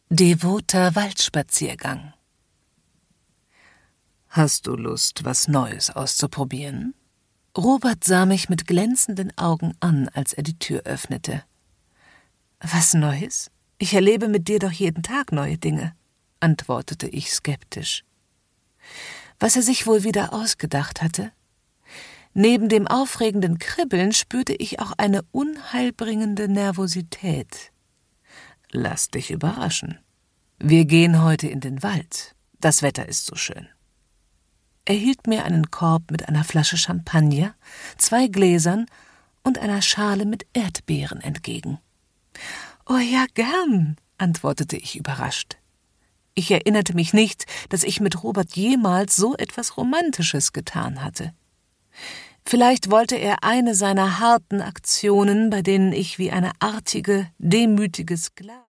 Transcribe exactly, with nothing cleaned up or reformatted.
Devoter Waldspaziergang. »Hast du Lust, was Neues auszuprobieren?« Robert sah mich mit glänzenden Augen an, als er die Tür öffnete. »Was Neues? Ich erlebe mit dir doch jeden Tag neue Dinge«, antwortete ich skeptisch. Was er sich wohl wieder ausgedacht hatte? Neben dem aufregenden Kribbeln spürte ich auch eine unheilbringende Nervosität. »Lass dich überraschen. Wir gehen heute in den Wald. Das Wetter ist so schön.« Er hielt mir einen Korb mit einer Flasche Champagner, zwei Gläsern und einer Schale mit Erdbeeren entgegen. »Oh ja, gern«, antwortete ich überrascht. Ich erinnerte mich nicht, dass ich mit Robert jemals so etwas Romantisches getan hatte. Vielleicht wollte er eine seiner harten Aktionen, bei denen ich wie eine artige, demütige Sklavin